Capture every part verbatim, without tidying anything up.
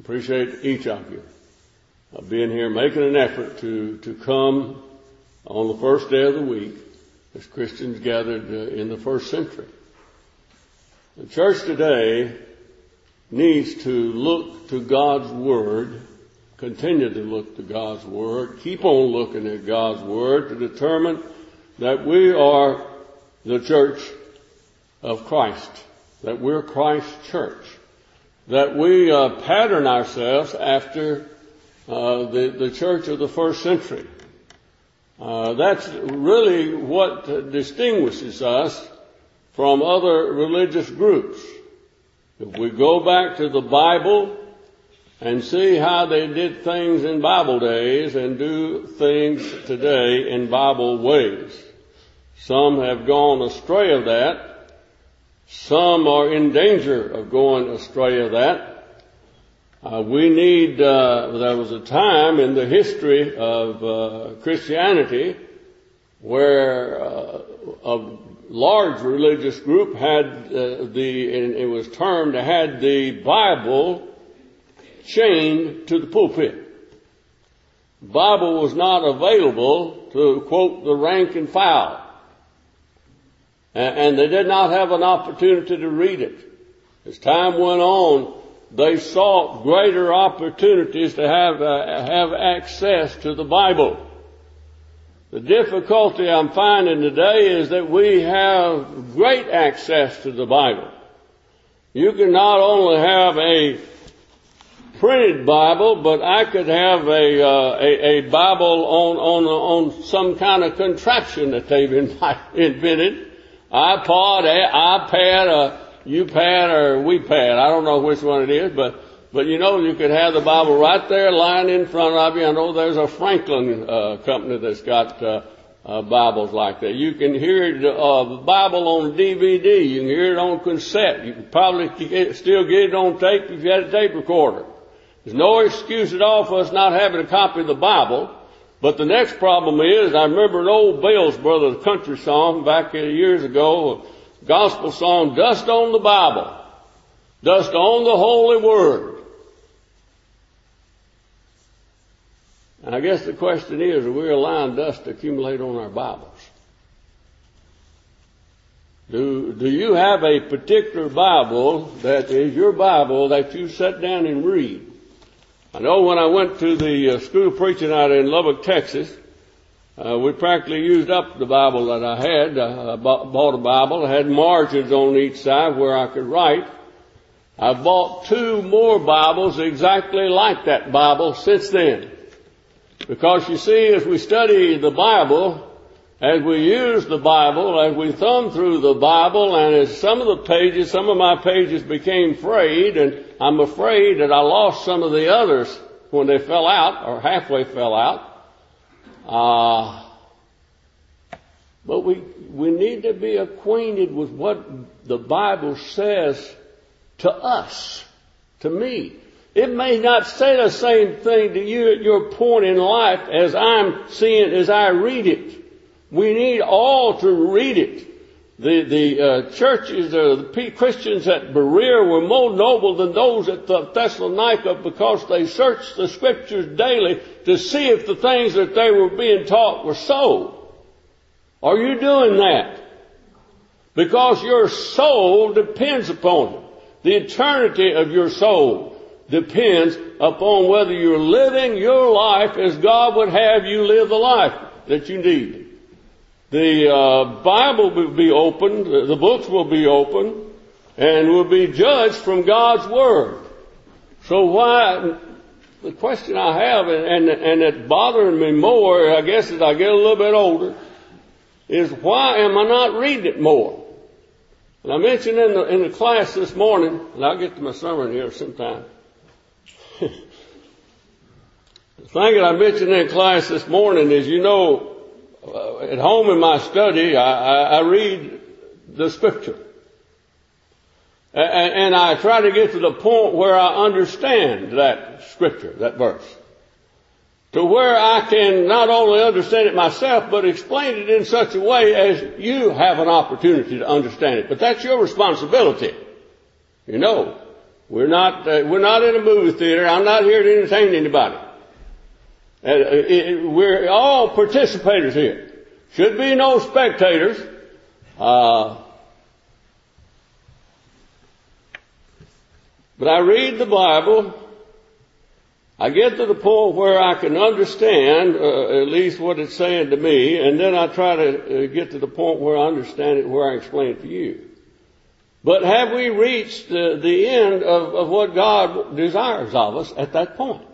Appreciate each of you uh, being here, making an effort to, to come on the first day of the week as Christians gathered uh, in the first century. The church today needs to look to God's Word, continue to look to God's Word, keep on looking at God's Word to determine that we are the church of Christ, that we're Christ's church, that we uh, pattern ourselves after uh, the, the church of the first century. Uh, that's really what distinguishes us from other religious groups. If we go back to the Bible and see how they did things in Bible days and do things today in Bible ways. Some have gone astray of that. Some are in danger of going astray of that. Uh, we need, uh, there was a time in the history of uh, Christianity where uh, a large religious group had uh, the, and it was termed, had the Bible chained to the pulpit. The Bible was not available to quote the rank and file. And they did not have an opportunity to read it. As time went on, they sought greater opportunities to have uh, have access to the Bible. The difficulty I'm finding today is that we have great access to the Bible. You can not only have a printed Bible, but I could have a uh, a, a Bible on on on some kind of contraption that they've invented. iPod, iPad, uh, UPad, or WePad. I don't know which one it is, but, but you know, you could have the Bible right there lying in front of you. I know there's a Franklin, uh, company that's got, uh, uh, Bibles like that. You can hear it, uh, the Bible on D V D. You can hear it on cassette. You can probably get, still get it on tape if you had a tape recorder. There's no excuse at all for us not having a copy of the Bible. But the next problem is, I remember an old Bell's Brother country song back years ago, a gospel song, Dust on the Bible, Dust on the Holy Word. And I guess the question is, are we allowing dust to accumulate on our Bibles? Do, do you have a particular Bible that is your Bible that you sit down and read? I know when I went to the uh, school preaching out in Lubbock, Texas, uh, we practically used up the Bible that I had. Uh, I bought, bought a Bible. I had margins on each side where I could write. I bought two more Bibles exactly like that Bible since then. Because you see, as we study the Bible, as we use the Bible, as we thumb through the Bible, and as some of the pages, some of my pages became frayed, and I'm afraid that I lost some of the others when they fell out, or halfway fell out. Uh, but we, we need to be acquainted with what the Bible says to us, to me. It may not say the same thing to you at your point in life as I'm seeing, as I read it. We need all to read it. The, the uh, churches, uh, the Christians at Berea were more noble than those at the Thessalonica because they searched the Scriptures daily to see if the things that they were being taught were so. Are you doing that? Because your soul depends upon it. The eternity of your soul depends upon whether you're living your life as God would have you live the life that you need. The uh, Bible will be opened, the books will be opened, and will be judged from God's Word. So why, the question I have, and, and, and it's bothering me more, I guess as I get a little bit older, is why am I not reading it more? And I mentioned in the, in the class this morning, and I'll get to my sermon here sometime. The thing that I mentioned in class this morning is, you know, Uh, at home in my study, I, I, I read the Scripture. And, and I try to get to the point where I understand that Scripture, that verse. To where I can not only understand it myself, but explain it in such a way as you have an opportunity to understand it. But that's your responsibility. You know, We're not, uh, we're not in a movie theater. I'm not here to entertain anybody. Uh, it, it, we're all participators here. Should be no spectators. Uh, but I read the Bible. I get to the point where I can understand uh, at least what it's saying to me, and then I try to uh, get to the point where I understand it, where I explain it to you. But have we reached the, the end of, of what God desires of us at that point?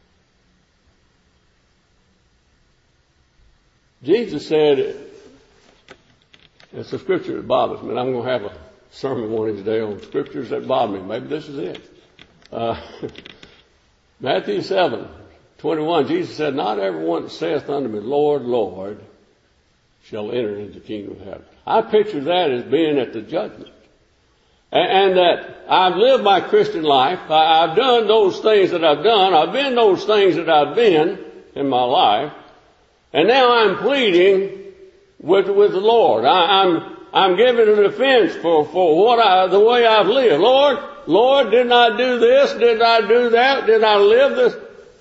Jesus said, it's a scripture that bothers me, and I'm going to have a sermon one of these days on scriptures that bother me. Maybe this is it. Uh, Matthew seven twenty-one, Jesus said, not everyone that saith unto me, Lord, Lord, shall enter into the kingdom of heaven. I picture that as being at the judgment. And that I've lived my Christian life. I've done those things that I've done. I've been those things that I've been in my life. And now I'm pleading with, with the Lord. I, I'm, I'm giving an offense for, for what I, the way I've lived. Lord, Lord, didn't I do this? Did I do that? Did I live this?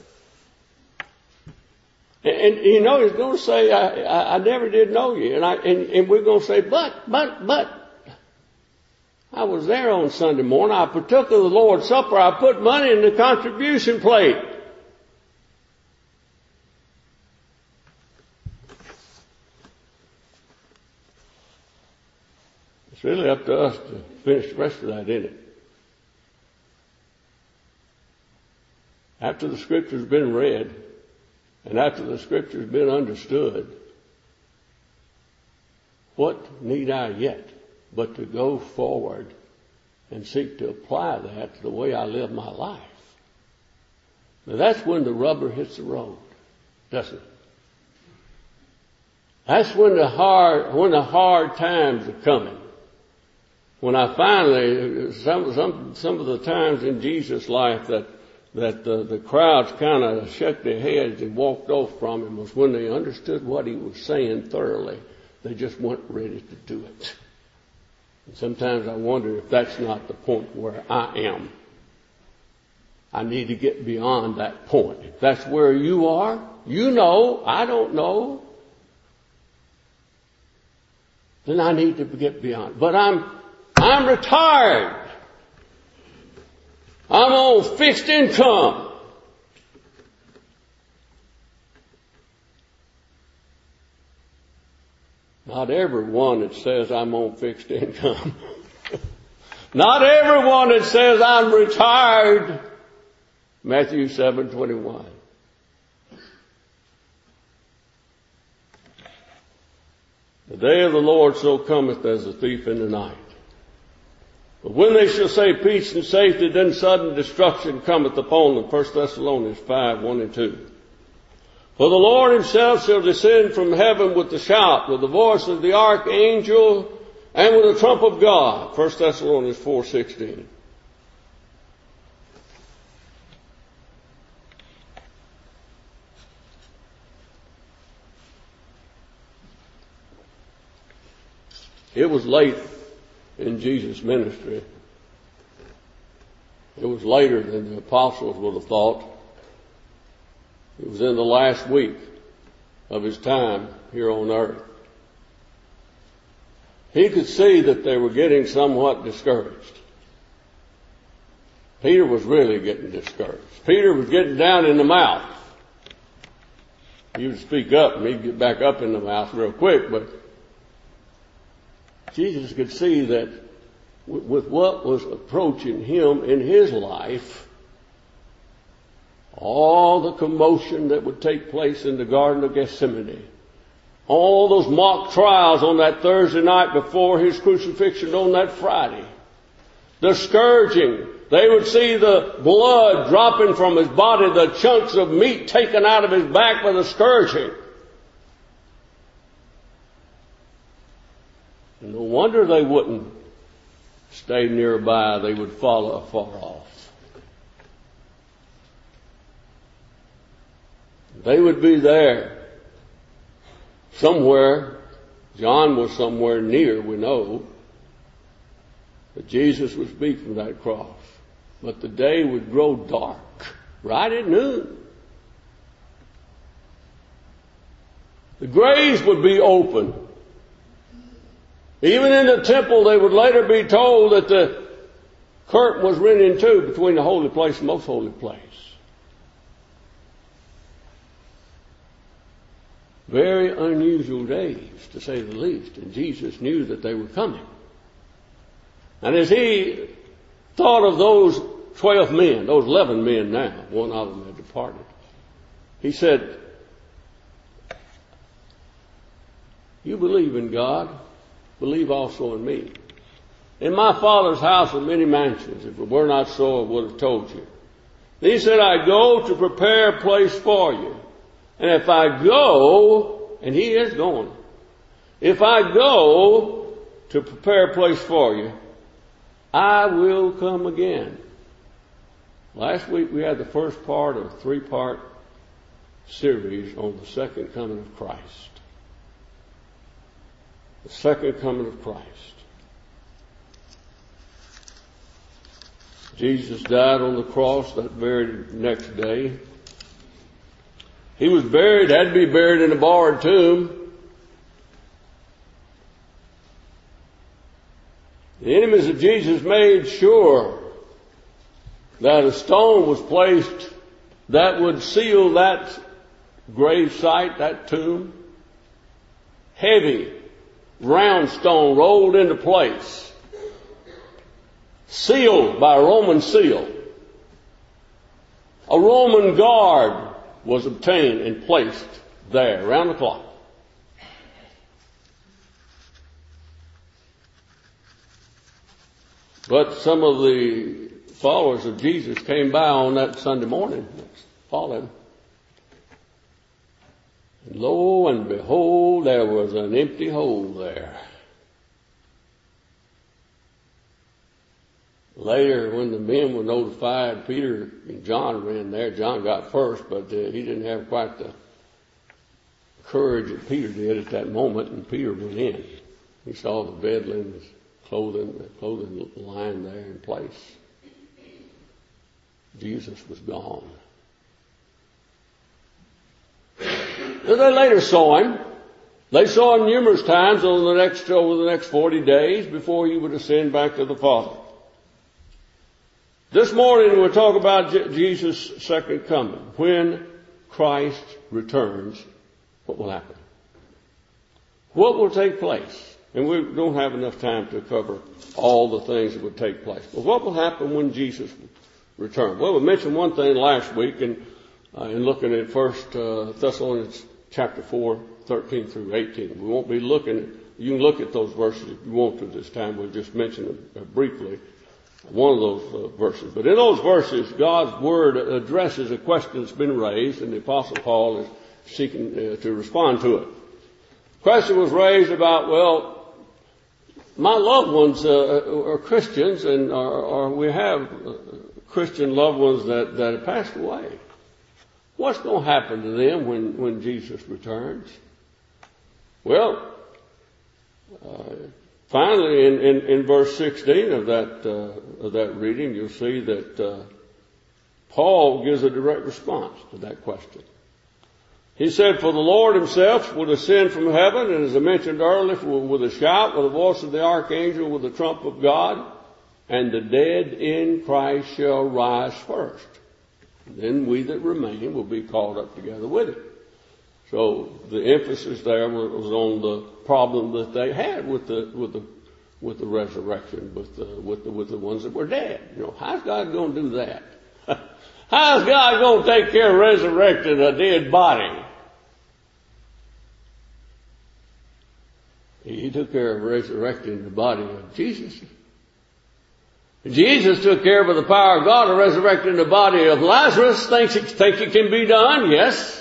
And, and you know, he's going to say, I, I, I never did know you. And I, and, and we're going to say, but, but, but, I was there on Sunday morning. I partook of the Lord's Supper. I put money in the contribution plate. It's really up to us to finish the rest of that, isn't it? After the Scripture's been read, and after the Scripture's been understood, what need I yet but to go forward and seek to apply that to the way I live my life? Now that's when the rubber hits the road, doesn't it? That's when the hard, when the hard times are coming. When I finally, some, some, some of the times in Jesus' life that, that the, the crowds kind of shook their heads and walked off from him was when they understood what he was saying thoroughly. They just weren't ready to do it. And sometimes I wonder if that's not the point where I am. I need to get beyond that point. If that's where you are, you know, I don't know, then I need to get beyond. But I'm, I'm retired. I'm on fixed income. Not everyone that says I'm on fixed income. Not everyone that says I'm retired. Matthew seven twenty-one. The day of the Lord so cometh as a thief in the night. But when they shall say peace and safety, then sudden destruction cometh upon them. First Thessalonians five, one and two. For the Lord himself shall descend from heaven with the shout, with the voice of the archangel, and with the trump of God. First Thessalonians four, sixteen. It was late in Jesus' ministry. It was later than the apostles would have thought. It was in the last week of his time here on earth. He could see that they were getting somewhat discouraged. Peter was really getting discouraged. Peter was getting down in the mouth. He would speak up and he'd get back up in the mouth real quick, but Jesus could see that with what was approaching him in his life, all the commotion that would take place in the Garden of Gethsemane, all those mock trials on that Thursday night before his crucifixion on that Friday, the scourging, they would see the blood dropping from his body, the chunks of meat taken out of his back by the scourging. And no wonder they wouldn't stay nearby, they would follow afar off. They would be there somewhere. John was somewhere near, we know. But Jesus would speak from that cross. but the day would grow dark right at noon. The graves would be open. Even in the temple, they would later be told that the curtain was rent in two between the holy place and most holy place. Very unusual days, to say the least, and Jesus knew that they were coming. And as he thought of those twelve men, those eleven men now, one of them had departed, he said, "You believe in God, believe also in me. In my Father's house are many mansions. If it were not so, I would have told you." And he said, "I go to prepare a place for you. And if I go," and he is going, "if I go to prepare a place for you, I will come again." Last week we had the first part of a three-part series on the second coming of Christ. The second coming of Christ. Jesus died on the cross that very next day. He was buried, had to be buried in a borrowed tomb. The enemies of Jesus made sure that a stone was placed that would seal that grave site, that tomb. Heavy, round stone rolled into place, sealed by a Roman seal. A Roman guard was obtained and placed there around the clock. But some of the followers of Jesus came by on that Sunday morning, followed. And lo and behold, there was an empty hole there. Later, when the men were notified, Peter and John ran there. John got first, but uh, he didn't have quite the courage that Peter did at that moment, and Peter went in. He saw the bed linens, clothing, the clothing lying there in place. Jesus was gone. And they later saw him. They saw him numerous times over the next over the next forty days before he would ascend back to the Father. This morning we'll talk about Je- Jesus' second coming. When Christ returns, what will happen? What will take place? And we don't have enough time to cover all the things that would take place. But what will happen when Jesus returns? Well, we mentioned one thing last week in, uh, in looking at First uh, Thessalonians chapter four, thirteen through eighteen. We won't be looking, you can look at those verses if you want to this time. We'll just mention them uh, briefly. One of those uh, verses. But in those verses, God's Word addresses a question that's been raised, and the Apostle Paul is seeking uh, to respond to it. The question was raised about, well, my loved ones uh, are Christians, and are, or we have uh, Christian loved ones that, that have passed away. What's going to happen to them when, when Jesus returns? Well, uh, Finally, in, in, in verse sixteen of that uh, of that reading, you'll see that uh, Paul gives a direct response to that question. He said, "For the Lord himself will descend from heaven, and as I mentioned earlier, with a shout, with the voice of the archangel, with the trump of God, and the dead in Christ shall rise first. Then we that remain will be caught up together with him." So the emphasis there was on the problem that they had with the with the with the resurrection, with the with the with the ones that were dead. You know, how's God going to do that? How's God going to take care of resurrecting a dead body? He took care of resurrecting the body of Jesus. Jesus took care of the power of God of resurrecting the body of Lazarus. Thinks it, think it can be done? Yes.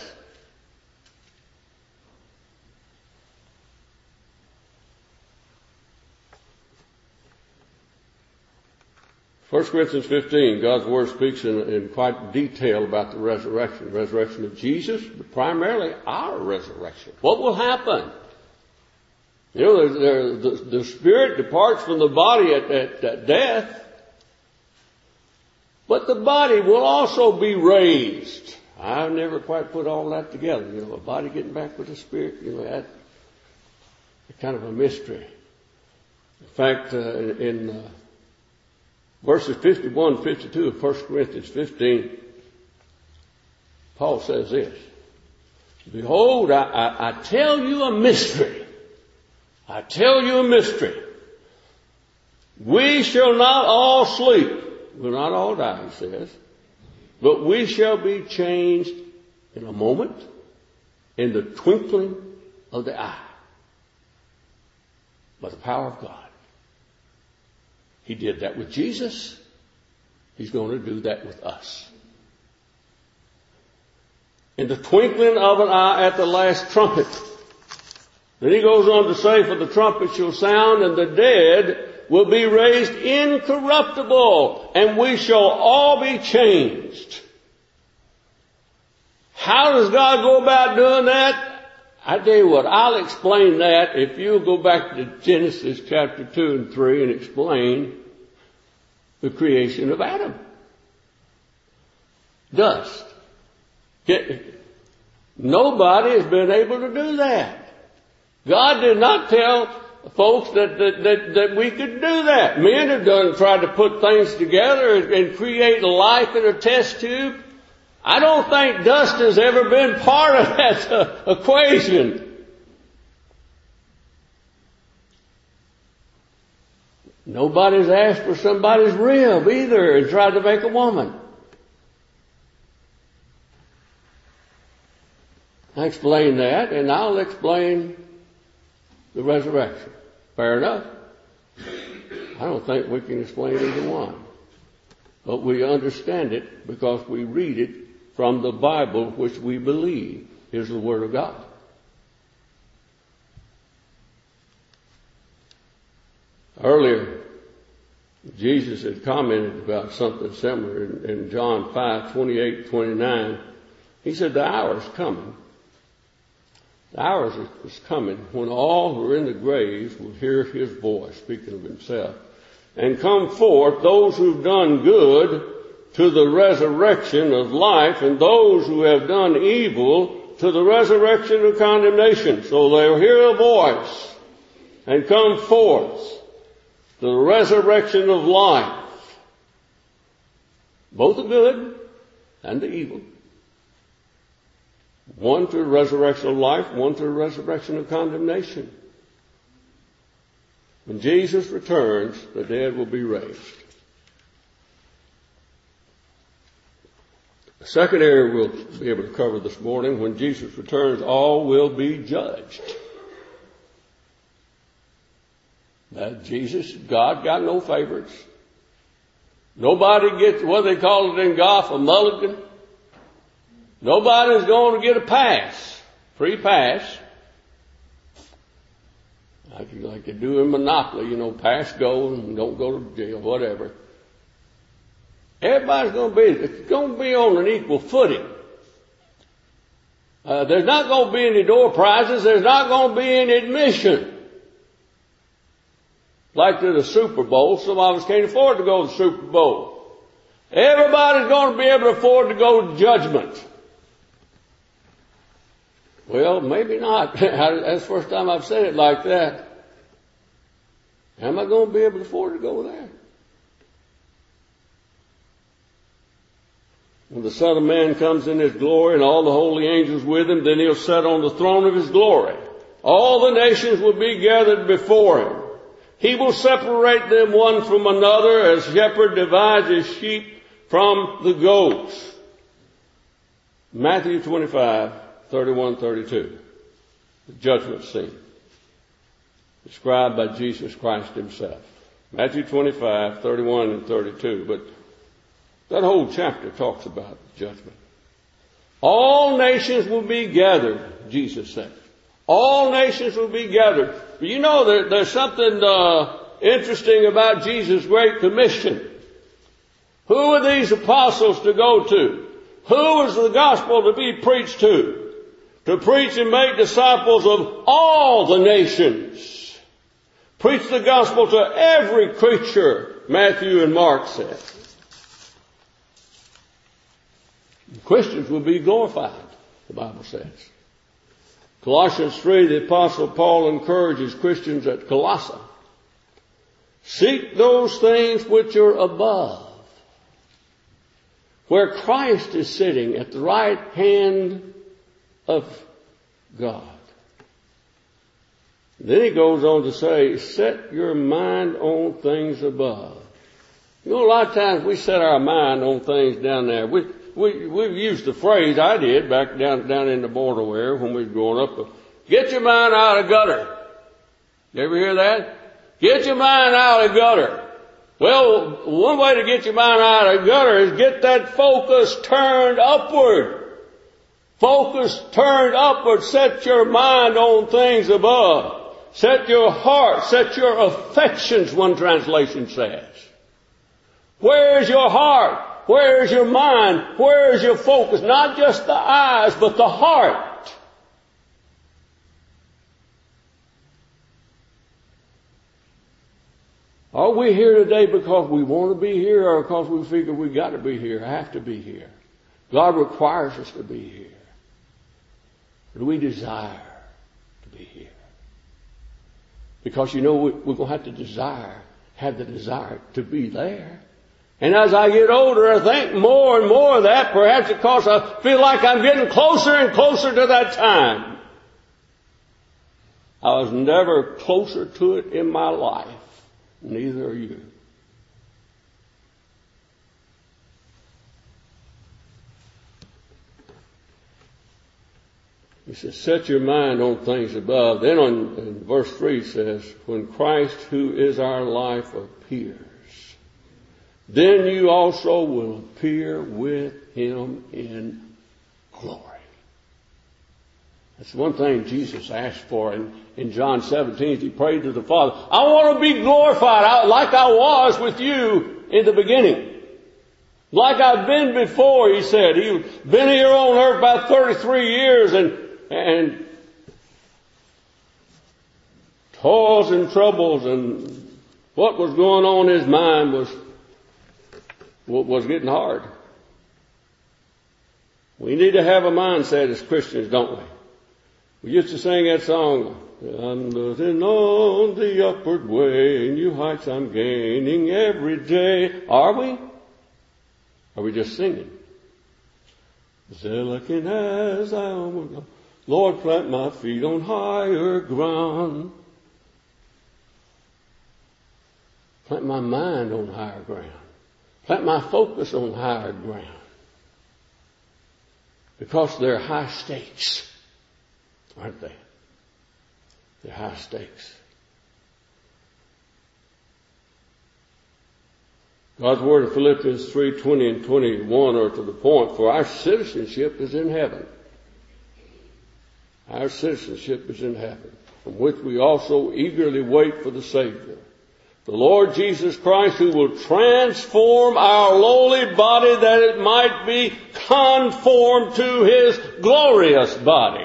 First Corinthians fifteen, God's Word speaks in, in quite detail about the resurrection. The resurrection of Jesus, but primarily our resurrection. What will happen? You know, there, there, the, the spirit departs from the body at, at, at death. But the body will also be raised. I've never quite put all that together. You know, a body getting back with the spirit, you know, that's kind of a mystery. In fact, uh, in uh, verses fifty-one, fifty-two of First Corinthians fifteen, Paul says this, behold, I, I, I tell you a mystery. I tell you a mystery. We shall not all sleep. We'll not all die, he says. But we shall be changed in a moment, in the twinkling of the eye, by the power of God. He did that with Jesus. He's going to do that with us. In the twinkling of an eye at the last trumpet. Then he goes on to say, for the trumpet shall sound, and the dead will be raised incorruptible, and we shall all be changed. How does God go about doing that? I tell you what, I'll explain that if you'll go back to Genesis chapter two and three and explain the creation of Adam. Dust. Nobody has been able to do that. God did not tell folks that, that, that, that we could do that. Men have done, tried to put things together and, and create life in a test tube. I don't think dust has ever been part of that uh, equation. Nobody's asked for somebody's rib either and tried to make a woman. I explain that, and I'll explain the resurrection. Fair enough. I don't think we can explain either one. But we understand it because we read it from the Bible, which we believe is the Word of God. Earlier, Jesus had commented about something similar in, in John five, twenty-eight, twenty-nine. He said, the hour is coming. The hour is coming when all who are in the graves will hear his voice, speaking of himself, and come forth, those who've done good to the resurrection of life, and those who have done evil to the resurrection of condemnation. So they'll hear a voice and come forth to the resurrection of life, both the good and the evil. One to the resurrection of life, one to the resurrection of condemnation. When Jesus returns, the dead will be raised. The second area we'll be able to cover this morning, when Jesus returns, all will be judged. Now, Jesus, God got no favorites. Nobody gets, what they call it in golf, a mulligan. Nobody's going to get a pass, free pass. Like, like you do in Monopoly, you know, pass go and don't go to jail, whatever. Everybody's going to be, it's going to be on an equal footing. Uh, there's not going to be any door prizes. There's not going to be any admission. Like to the Super Bowl, some of us can't afford to go to the Super Bowl. Everybody's going to be able to afford to go to judgment. Well, maybe not. That's the first time I've said it like that. Am I going to be able to afford to go there? When the Son of Man comes in his glory and all the holy angels with him, then he'll sit on the throne of his glory. All the nations will be gathered before him. He will separate them one from another as shepherd divides his sheep from the goats. Matthew twenty-five, thirty-one, thirty-two. The judgment scene. Described by Jesus Christ himself. Matthew twenty-five, thirty-one, and thirty-two. But that whole chapter talks about judgment. All nations will be gathered, Jesus said. All nations will be gathered. But you know, there, there's something uh, interesting about Jesus' Great Commission. Who are these apostles to go to? Who is the gospel to be preached to? To preach and make disciples of all the nations. Preach the gospel to every creature, Matthew and Mark said. Christians will be glorified, the Bible says. Colossians three, the Apostle Paul encourages Christians at Colossae. Seek those things which are above, where Christ is sitting at the right hand of God. Then he goes on to say, set your mind on things above. You know, a lot of times we set our mind on things down there. We, we, we've used the phrase, I did, back down, down in the border area when we were growing up, get your mind out of the gutter. You ever hear that? Get your mind out of the gutter. Well, one way to get your mind out of the gutter is get that focus turned upward. Focus turned upward. Set your mind on things above. Set your heart, set your affections, one translation says. Where is your heart? Where is your mind? Where is your focus? Not just the eyes, but the heart. Are we here today because we want to be here or because we figure we got to be here, have to be here? God requires us to be here. Do we desire to be here? Because, you know, we're going to have to desire, have the desire to be there. And as I get older, I think more and more of that, perhaps because I feel like I'm getting closer and closer to that time. I was never closer to it in my life. Neither are you. He says, set your mind on things above. Then on in verse three says, when Christ, who is our life, appears, then you also will appear with him in glory. That's one thing Jesus asked for in, in John seventeen. He prayed to the Father, I want to be glorified out like I was with you in the beginning. Like I've been before, he said. He's been here on earth about thirty-three years and, and toils and troubles and what was going on in his mind was, was getting hard. We need to have a mindset as Christians, don't we? We used to sing that song, I'm moving on the upward way, new heights I'm gaining every day. Are we? Are we just singing? Looking as I am, Lord, plant my feet on higher ground. Plant my mind on higher ground. Plant my focus on higher ground. Because they're high stakes. Aren't they? They're high stakes. God's word in Philippians three twenty and twenty-one are to the point, for our citizenship is in heaven. Our citizenship is in heaven, from which we also eagerly wait for the Savior, the Lord Jesus Christ, who will transform our lowly body that it might be conformed to his glorious body.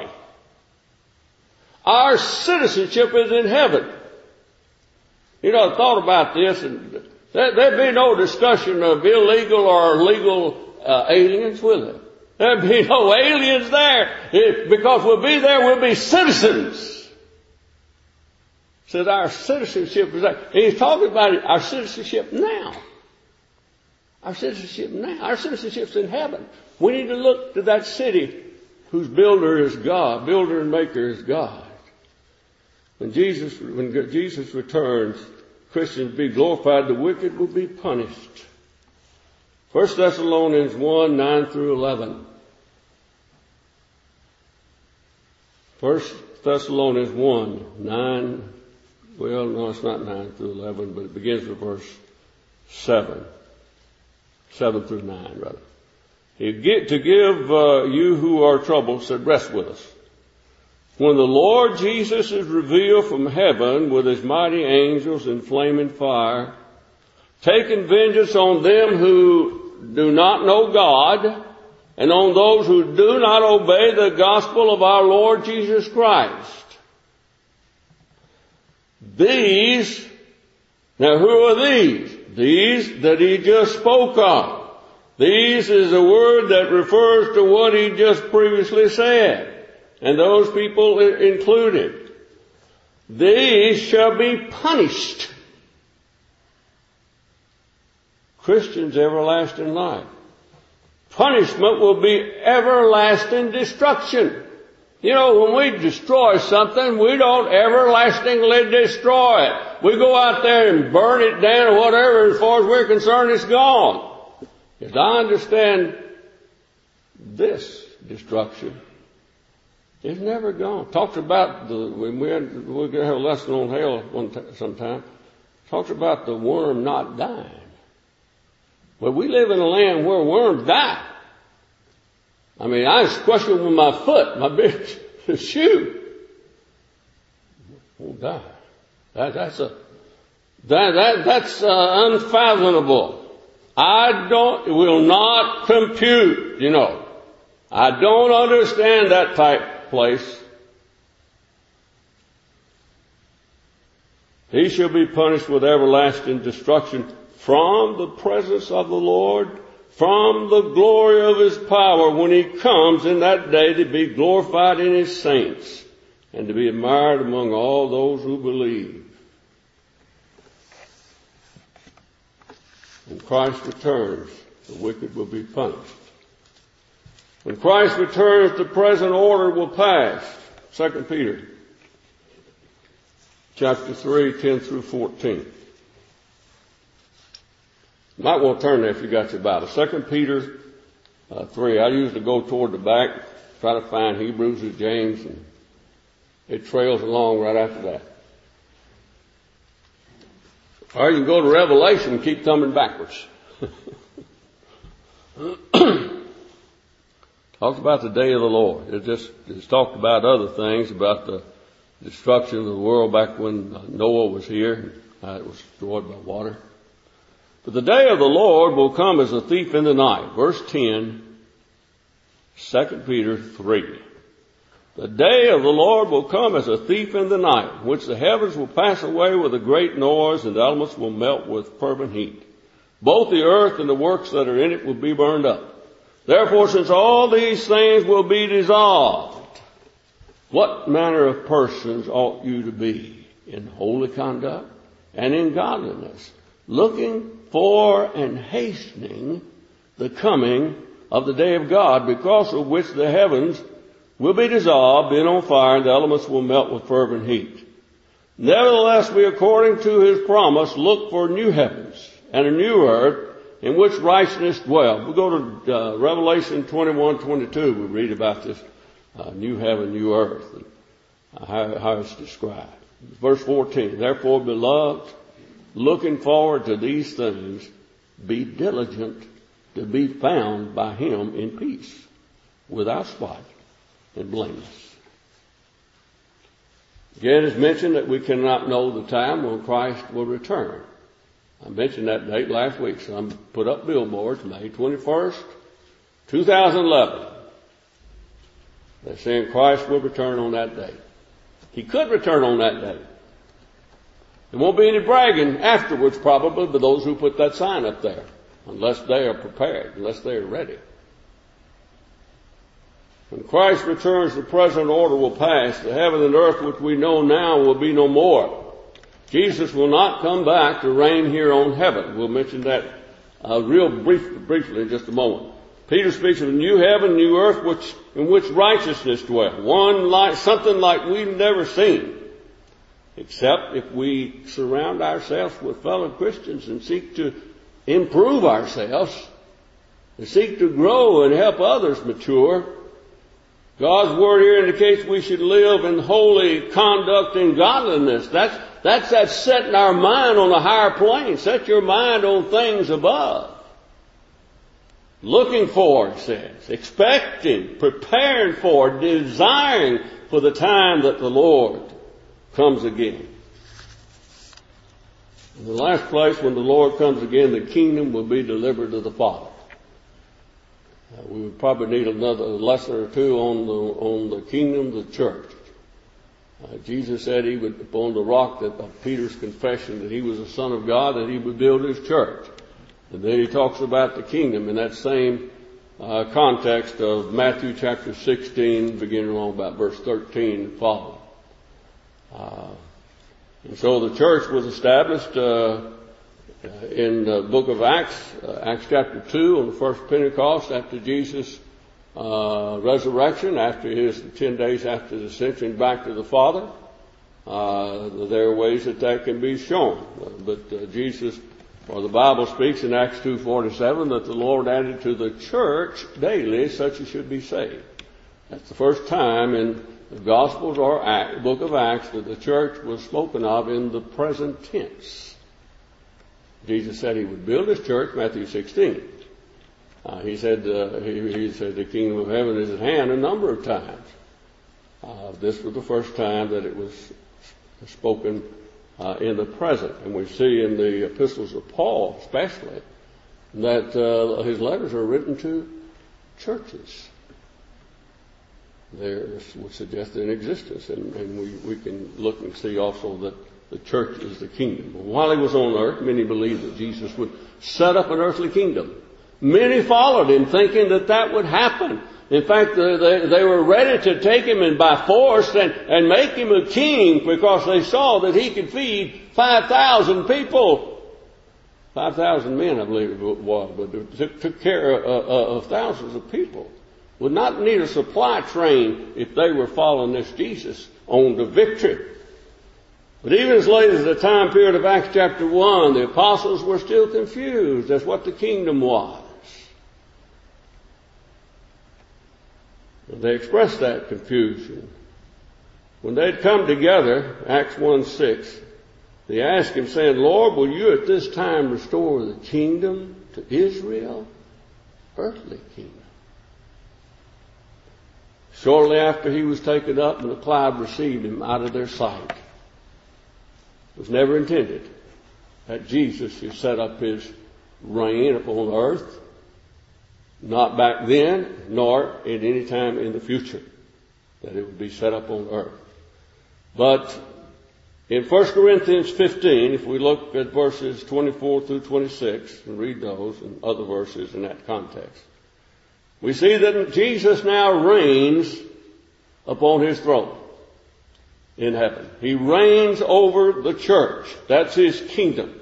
Our citizenship is in heaven. You know, I thought about this, and there, there'd be no discussion of illegal or legal uh, aliens, will there? There'd be no aliens there. If, because we'll be there, we'll be citizens. Says our citizenship is there. And he's talking about our citizenship now. Our citizenship now. Our citizenship's in heaven. We need to look to that city whose builder is God, builder and maker is God. When Jesus, when Jesus returns, Christians will be glorified, the wicked will be punished. First Thessalonians one, nine through eleven. First Thessalonians one, nine, well, no, it's not nine through eleven, but it begins with verse seven. seven through nine, rather. He get to give uh, you who are troubled, said, rest with us. When the Lord Jesus is revealed from heaven with his mighty angels in flaming fire, taking vengeance on them who do not know God, and on those who do not obey the gospel of our Lord Jesus Christ. These, now who are these? These that he just spoke of. These is a word that refers to what he just previously said, and those people included. These shall be punished. Christians' everlasting life. Punishment will be everlasting destruction. You know, when we destroy something, we don't everlastingly destroy it. We go out there and burn it down or whatever. As far as we're concerned, it's gone. As I understand, this destruction is never gone. Talks about the, when we had, we're going to have a lesson on hell one t- sometime. Talks about the worm not dying. But we live in a land where worms die. I mean, I squash it with my foot, my big shoe. Won't die. That, that's a, that, that, that's uh, unfathomable. I don't, will not compute, you know. I don't understand that type place. He shall be punished with everlasting destruction from the presence of the Lord, from the glory of his power when he comes in that day to be glorified in his saints and to be admired among all those who believe. When Christ returns, the wicked will be punished. When Christ returns, the present order will pass. Second Peter chapter three, ten through fourteen. You might want to turn there if you got your Bible. Second Peter uh, three. I usually go toward the back, try to find Hebrews or James, and it trails along right after that. Or you can go to Revelation and keep coming backwards. Talks about the day of the Lord. It just it's talked about other things, about the destruction of the world back when Noah was here. Uh, it was destroyed by water. But the day of the Lord will come as a thief in the night. Verse ten, Second Peter three. The day of the Lord will come as a thief in the night, in which the heavens will pass away with a great noise, and the elements will melt with fervent heat. Both the earth and the works that are in it will be burned up. Therefore, since all these things will be dissolved, what manner of persons ought you to be in holy conduct and in godliness, looking for and hastening the coming of the day of God, because of which the heavens will be dissolved, being on fire, and the elements will melt with fervent heat. Nevertheless, we, according to his promise, look for new heavens and a new earth in which righteousness dwells. We go to uh, Revelation twenty-one, twenty-two. We read about this uh, new heaven, new earth, and uh, how, how it's described. Verse fourteen, therefore, beloved, looking forward to these things, be diligent to be found by him in peace, without spot and blameless. Again, it's mentioned that we cannot know the time when Christ will return. I mentioned that date last week, so I'm put up billboards, May twenty-first, two thousand eleven. They're saying Christ will return on that day. He could return on that day. There won't be any bragging afterwards, probably, by those who put that sign up there, unless they are prepared, unless they are ready. When Christ returns, the present order will pass. The heaven and earth which we know now will be no more. Jesus will not come back to reign here on heaven. We'll mention that uh, real brief, briefly in just a moment. Peter speaks of a new heaven, new earth, which in which righteousness dwells. One like something like we've never seen, except if we surround ourselves with fellow Christians and seek to improve ourselves, and seek to grow and help others mature. God's word here indicates we should live in holy conduct and godliness. That's, that's that setting our mind on a higher plane. Set your mind on things above. Looking for, it says, expecting, preparing for, desiring for the time that the Lord comes again. In the last place, when the Lord comes again, the kingdom will be delivered to the Father. Uh, we would probably need another lesson or two on the on the kingdom, the church. Uh, Jesus said he would, upon the rock that of Peter's confession that he was the Son of God, that he would build his church. And then he talks about the kingdom in that same uh, context of Matthew chapter sixteen, beginning along about verse thirteen and following. Uh, and so the church was established uh, in the book of Acts, uh, Acts chapter two, on the first Pentecost after Jesus' uh, resurrection, after his ten days after the ascension back to the Father. Uh, there are ways that that can be shown, but uh, Jesus, or the Bible speaks in Acts two forty-seven that the Lord added to the church daily such as should be saved. That's the first time in the Gospels or Act, book of Acts that the church was spoken of in the present tense. Jesus said he would build his church, Matthew sixteen. Uh, he said uh, he, he said the kingdom of heaven is at hand a number of times. Uh, this was the first time that it was spoken uh, in the present. And we see in the epistles of Paul especially that uh, his letters are written to churches. They would suggest they're in existence. And, and we, we can look and see also that the church is the kingdom. While he was on earth, many believed that Jesus would set up an earthly kingdom. Many followed him thinking that that would happen. In fact, they, they were ready to take him and by force and, and make him a king because they saw that he could feed five thousand people. five thousand men, I believe it was, but took, took care of, uh, of thousands of people. Would not need a supply train if they were following this Jesus on to victory. But even as late as the time period of Acts chapter one, the apostles were still confused as what the kingdom was. They expressed that confusion. When they'd come together, Acts one six, they asked him, saying, Lord, will you at this time restore the kingdom to Israel? Earthly kingdom. Shortly after he was taken up and the cloud received him out of their sight. It was never intended that Jesus should set up his reign upon earth. Not back then, nor at any time in the future, that it would be set up on earth. But in First Corinthians fifteen, if we look at verses twenty-four through twenty-six and read those and other verses in that context, we see that Jesus now reigns upon his throne in heaven. He reigns over the church. That's his kingdom.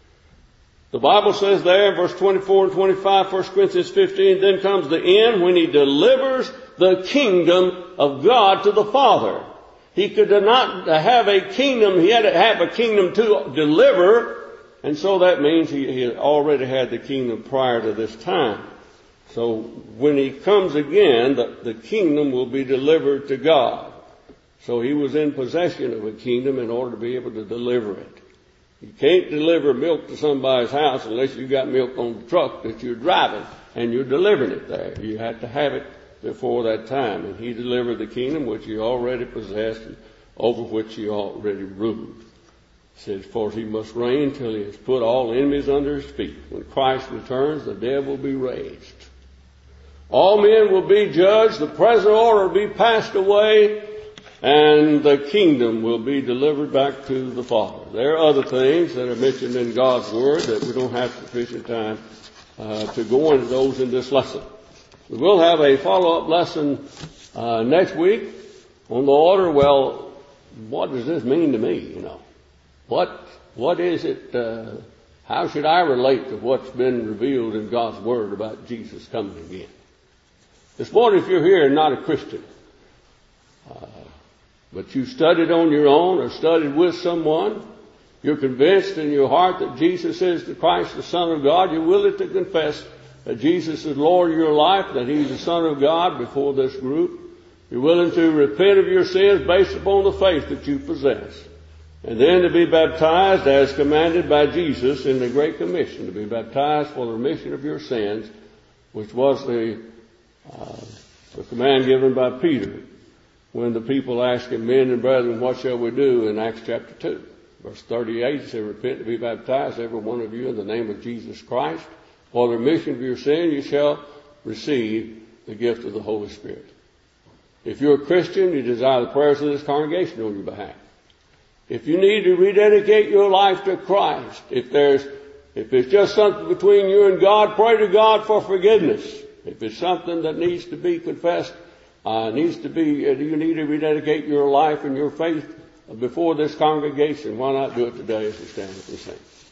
The Bible says there in verse twenty-four and twenty-five, First Corinthians fifteen, then comes the end when he delivers the kingdom of God to the Father. He could not have a kingdom, he had to have a kingdom to deliver, and so that means he, he had already had the kingdom prior to this time. So when he comes again, the, the kingdom will be delivered to God. So he was in possession of a kingdom in order to be able to deliver it. You can't deliver milk to somebody's house unless you got milk on the truck that you're driving and you're delivering it there. You have to have it before that time. And he delivered the kingdom which he already possessed and over which he already ruled. He says, for he must reign till he has put all enemies under his feet. When Christ returns, the dead will be raised. All men will be judged. The present order will be passed away. And the kingdom will be delivered back to the Father. There are other things that are mentioned in God's Word that we don't have sufficient time uh, to go into those in this lesson. We will have a follow-up lesson uh, next week on the order. Well, what does this mean to me? You know, what what is it? Uh, how should I relate to what's been revealed in God's Word about Jesus coming again? This morning, if you're here and not a Christian, uh, but you studied on your own or studied with someone, you're convinced in your heart that Jesus is the Christ, the Son of God, you're willing to confess that Jesus is Lord of your life, that He's the Son of God before this group. You're willing to repent of your sins based upon the faith that you possess. And then to be baptized as commanded by Jesus in the Great Commission, to be baptized for the remission of your sins, which was the, uh, the command given by Peter when the people asked him, men and brethren, what shall we do in Acts chapter two? Verse thirty-eight, he said, repent and be baptized, every one of you, in the name of Jesus Christ. For the remission of your sin, you shall receive the gift of the Holy Spirit. If you're a Christian, you desire the prayers of this congregation on your behalf. If you need to rededicate your life to Christ, if there's If it's just something between you and God, pray to God for forgiveness. If it's something that needs to be confessed, uh, needs to be, uh, you need to rededicate your life and your faith before this congregation, why not do it today as we stand and sing?